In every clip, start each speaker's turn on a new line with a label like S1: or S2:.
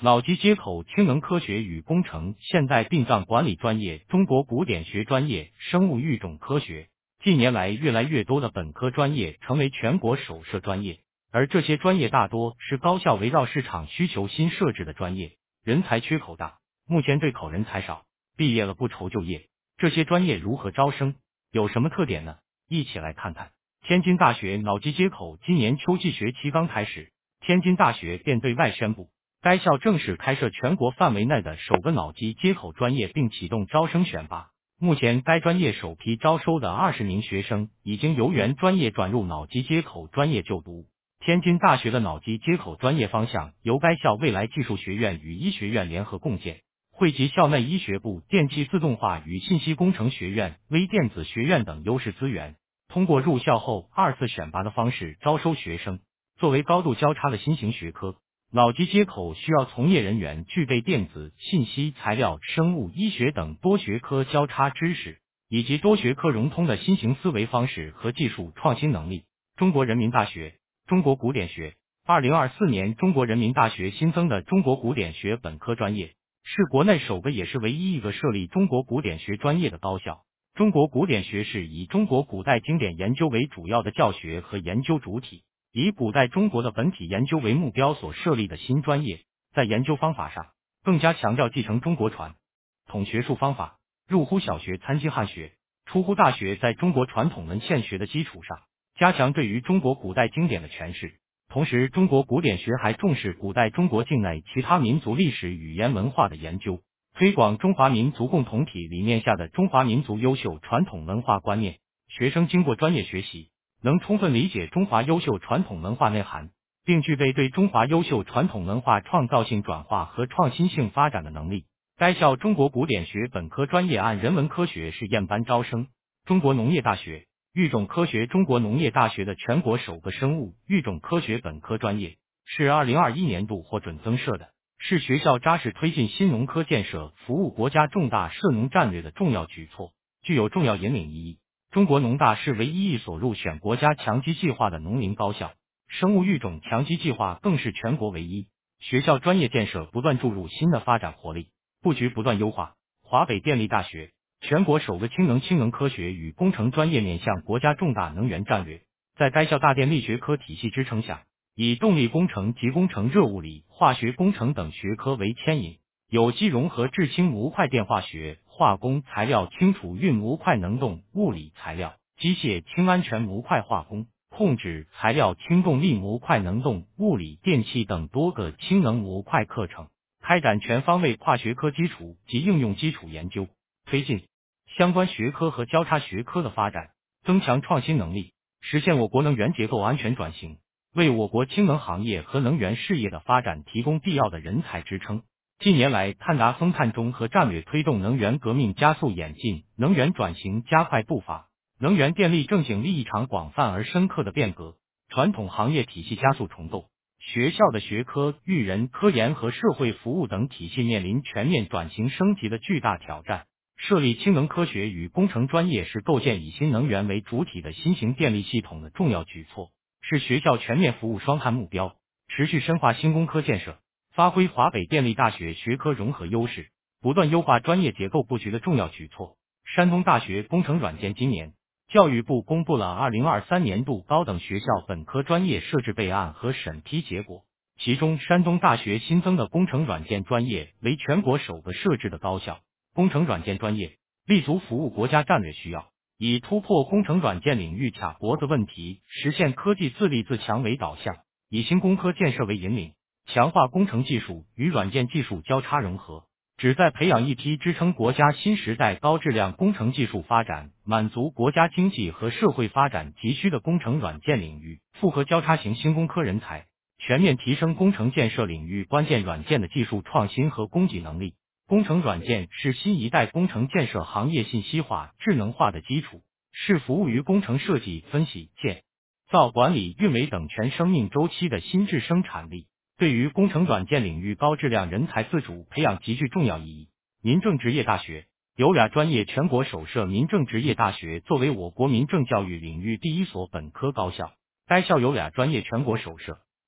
S1: 脑机接口、氢能科学与工程、现代殡葬管理专业、中国古典学专业、生物育种科学。近年来，越来越多的本科专业成为全国首设专业，而这些专业大多是高校围绕市场需求新设置的专业，人才缺口大，目前对口人才少，毕业了不愁就业。这些专业如何招生？有什么特点呢？一起来看看。天津大学脑机接口今年秋季学期刚开始，天津大学便对外宣布，该校正式开设全国范围内的首个脑机接口专业，并启动招生选拔。目前该专业首批招收的20名学生已经由原专业转入脑机接口专业就读。天津大学的脑机接口专业方向由该校未来技术学院与医学院联合共建，汇集校内医学部、电气自动化与信息工程学院、微电子学院等优势资源，通过入校后2次选拔的方式招收学生。作为高度交叉的新型学科，脑机接口需要从业人员具备电子、信息、材料、生物、医学等多学科交叉知识，以及多学科融通的新型思维方式和技术创新能力。中国人民大学、中国古典学。2024年，中国人民大学新增的中国古典学本科专业，是国内首个也是唯一一个设立中国古典学专业的高校。中国古典学是以中国古代经典研究为主要的教学和研究主体，以古代中国的本体研究为目标所设立的新专业。在研究方法上，更加强调继承中国传统学术方法，入乎小学参亲汉学，出乎大学，在中国传统文献学的基础上，加强对于中国古代经典的诠释。同时，中国古典学还重视古代中国境内其他民族历史、语言文化的研究，推广中华民族共同体理念下的中华民族优秀传统文化观念。学生经过专业学习，能充分理解中华优秀传统文化内涵，并具备对中华优秀传统文化创造性转化和创新性发展的能力。该校中国古典学本科专业按人文科学试验班招生。中国农业大学育种科学。中国农业大学的全国首个生物育种科学本科专业，是2021年度获准增设的，是学校扎实推进新农科建设、服务国家重大涉农战略的重要举措，具有重要引领意义。中国农大是唯一一所入选国家强基计划的农林高校，生物育种强基计划更是全国唯一。学校专业建设不断注入新的发展活力，布局不断优化。华北电力大学全国首个氢能科学与工程专业面向国家重大能源战略，在该校大电力学科体系支撑下，以动力工程及工程热物理、化学工程等学科为牵引，有机融合制氢模块电化学、化工、材料氢储运模块能动、物理材料、机械氢安全模块化工、控制、材料氢动力模块能动、物理、电气等多个氢能模块课程，开展全方位跨学科基础及应用基础研究，推进相关学科和交叉学科的发展，增强创新能力，实现我国能源结构安全转型，为我国氢能行业和能源事业的发展提供必要的人才支撑。近年来，碳达峰碳中和战略推动能源革命加速演进，能源转型加快步伐，能源电力正经历一场广泛而深刻的变革，传统行业体系加速重构，学校的学科、育人、科研和社会服务等体系面临全面转型升级的巨大挑战。设立氢能科学与工程专业是构建以新能源为主体的新型电力系统的重要举措，是学校全面服务双碳目标，持续深化新工科建设，发挥华北电力大学学科融合优势，不断优化专业结构布局的重要举措。山东大学工程软件。今年，教育部公布了2023年度高等学校本科专业设置备案和审批结果，其中山东大学新增的工程软件专业为全国首个设置的高校。工程软件专业立足服务国家战略需要，以突破工程软件领域卡脖子问题，实现科技自立自强为导向，以新工科建设为引领，强化工程技术与软件技术交叉融合，旨在培养一批支撑国家新时代高质量工程技术发展、满足国家经济和社会发展急需的工程软件领域复合交叉型新工科人才，全面提升工程建设领域关键软件的技术创新和供给能力。工程软件是新一代工程建设行业信息化、智能化的基础，是服务于工程设计、分析、建造、管理、运维等全生命周期的新质生产力，对于工程软件领域高质量人才自主培养极具重要意义。民政职业大学有俩专业全国首设。民政职业大学作为我国民政教育领域第一所本科高校，该校有俩专业全国首设，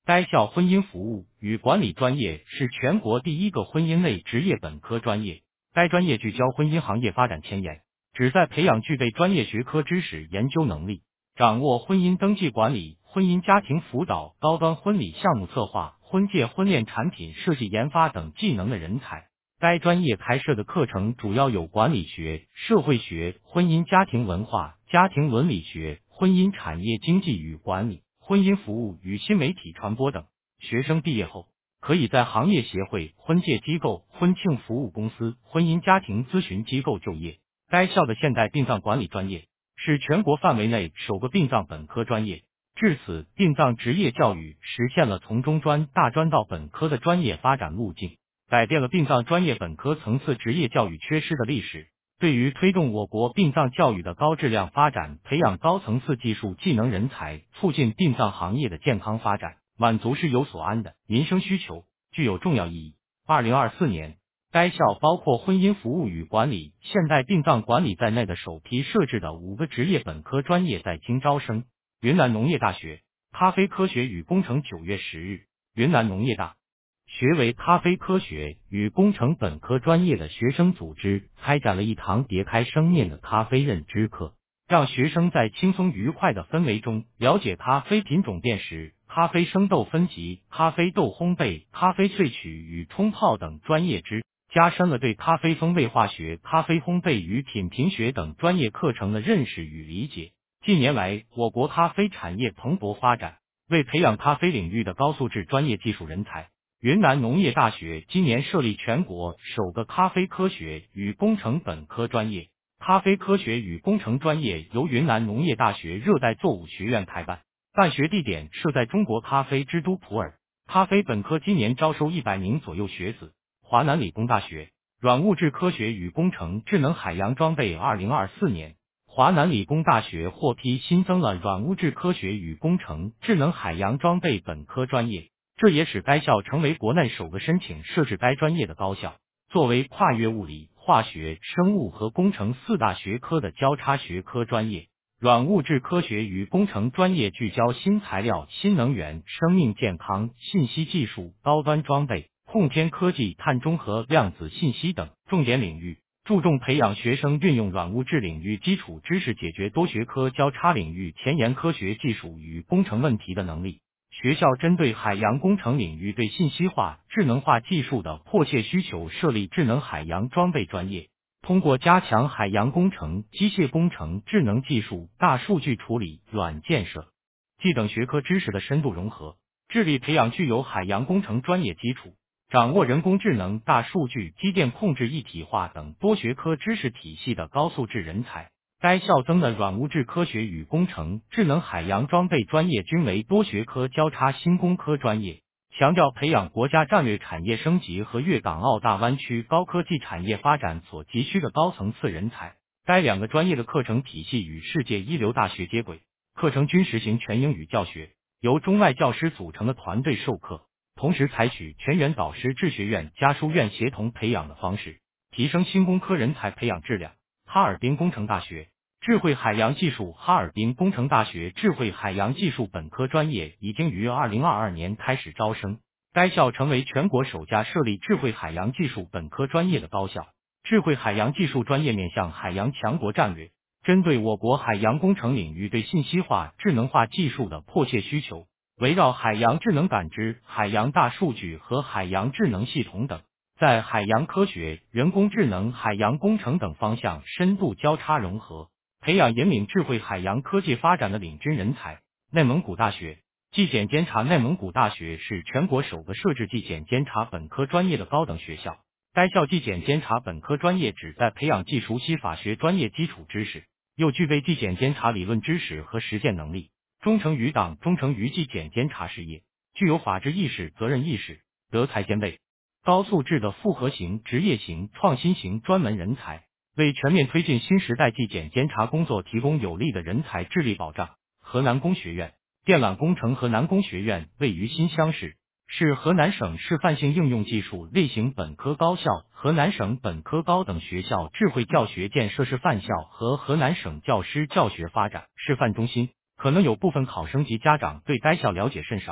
S1: 该校婚姻服务与管理专业是全国第一个婚姻类职业本科专业。该专业聚焦婚姻行业发展前沿，旨在培养具备专业学科知识研究能力，掌握婚姻登记管理、婚姻家庭辅导、高端婚礼项目策划、婚介婚恋产品设计研发等技能的人才。该专业开设的课程主要有管理学、社会学、婚姻家庭文化、家庭伦理学、婚姻产业经济与管理、婚姻服务与新媒体传播等。学生毕业后，可以在行业协会、婚介机构、婚庆服务公司、婚姻家庭咨询机构就业。该校的现代殡葬管理专业是全国范围内首个殡葬本科专业。至此，殡葬职业教育实现了从中专、大专到本科的专业发展路径，改变了殡葬专业本科层次职业教育缺失的历史，对于推动我国殡葬教育的高质量发展，培养高层次技术技能人才，促进殡葬行业的健康发展，满足是有所安的民生需求，具有重要意义。2024年，该校包括婚姻服务与管理、现代殡葬管理在内的首批设置的5个职业本科专业在京招生。云南农业大学咖啡科学与工程9月10日，云南农业大学为咖啡科学与工程本科专业的学生组织开展了一堂叠开生面的咖啡认知课，让学生在轻松愉快的氛围中了解咖啡品种辨识、咖啡生豆分级、咖啡豆烘焙、咖啡萃取与冲泡等专业知识，加深了对咖啡风味化学、咖啡烘焙与品评学等专业课程的认识与理解。近年来，我国咖啡产业蓬勃发展，为培养咖啡领域的高素质专业技术人才，云南农业大学今年设立全国首个咖啡科学与工程本科专业。咖啡科学与工程专业由云南农业大学热带作物学院开办，办学地点设在中国咖啡之都普洱。咖啡本科今年招收100名左右学子。华南理工大学软物质科学与工程智能海洋装备2024年，华南理工大学获批新增了软物质科学与工程智能海洋装备本科专业，这也使该校成为国内首个申请设置该专业的高校。作为跨越物理、化学、生物和工程4大学科的交叉学科专业，软物质科学与工程专业聚焦新材料、新能源、生命健康、信息技术、高端装备、控天科技、碳中和、量子信息等重点领域，注重培养学生运用软物质领域基础知识解决多学科交叉领域前沿科学技术与工程问题的能力。学校针对海洋工程领域对信息化、智能化技术的迫切需求，设立智能海洋装备专业，通过加强海洋工程、机械工程、智能技术、大数据处理、软件设计等学科知识的深度融合，致力培养具有海洋工程专业基础，掌握人工智能、大数据、机电控制一体化等多学科知识体系的高素质人才。该校增的软物质科学与工程、智能海洋装备专业均为多学科交叉新工科专业，强调培养国家战略产业升级和粤港澳大湾区高科技产业发展所急需的高层次人才。该2个专业的课程体系与世界一流大学接轨，课程均实行全英语教学，由中外教师组成的团队授课，同时采取全员导师治学院、家书院协同培养的方式，提升新工科人才培养质量。哈尔滨工程大学智慧海洋技术哈尔滨工程大学智慧海洋技术本科专业已经于2022年开始招生，该校成为全国首家设立智慧海洋技术本科专业的高校。智慧海洋技术专业面向海洋强国战略，针对我国海洋工程领域对信息化、智能化技术的迫切需求，围绕海洋智能感知、海洋大数据和海洋智能系统等，在海洋科学、人工智能、海洋工程等方向深度交叉融合，培养引领智慧海洋科技发展的领军人才。内蒙古大学纪检监察内蒙古大学是全国首个设置纪检监察本科专业的高等学校。该校纪检监察本科专业旨在培养既熟悉法学专业基础知识，又具备纪检监察理论知识和实践能力，忠诚于党、忠诚于纪检监察事业，具有法治意识、责任意识，德才兼备，高素质的复合型、职业型、创新型专门人才，为全面推进新时代纪检监察工作提供有力的人才智力保障。河南工学院电缆工程河南工学院位于新乡市，是河南省示范性应用技术类型本科高校、河南省本科高等学校智慧教学建设示范校和河南省教师教学发展示范中心。可能有部分考生及家长对该校了解甚少。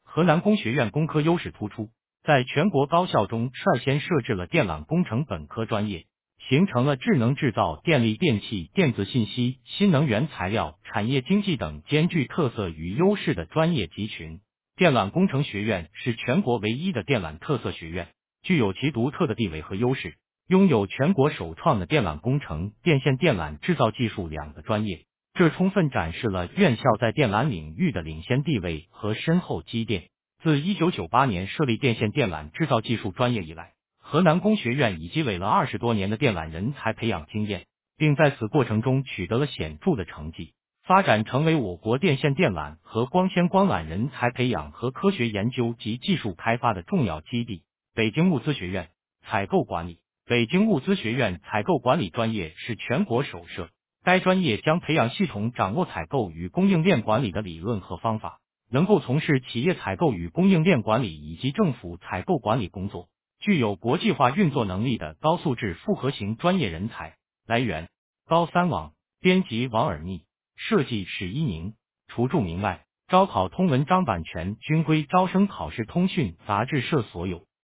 S1: 河南工学院工科优势突出，在全国高校中率先设置了电缆工程本科专业，形成了智能制造、电力电气、电子信息、新能源材料、产业经济等兼具特色与优势的专业集群。电缆工程学院是全国唯一的电缆特色学院，具有其独特的地位和优势，拥有全国首创的电缆工程、电线电缆制造技术两个专业，这充分展示了院校在电缆领域的领先地位和深厚积淀。自1998年设立电线电缆制造技术专业以来，河南工学院已积累了20多年的电缆人才培养经验，并在此过程中取得了显著的成绩，发展成为我国电线电缆和光纤光缆人才培养和科学研究及技术开发的重要基地。北京物资学院采购管理，北京物资学院采购管理专业是全国首设，该专业将培养系统掌握采购与供应链管理的理论和方法，能够从事企业采购与供应链管理以及政府采购管理工作，具有国际化运作能力的高素质复合型专业人才。来源：高三网，编辑王尔逆，设计史一宁，除注明外，招考通文章版权均归招生考试通讯杂志社所有。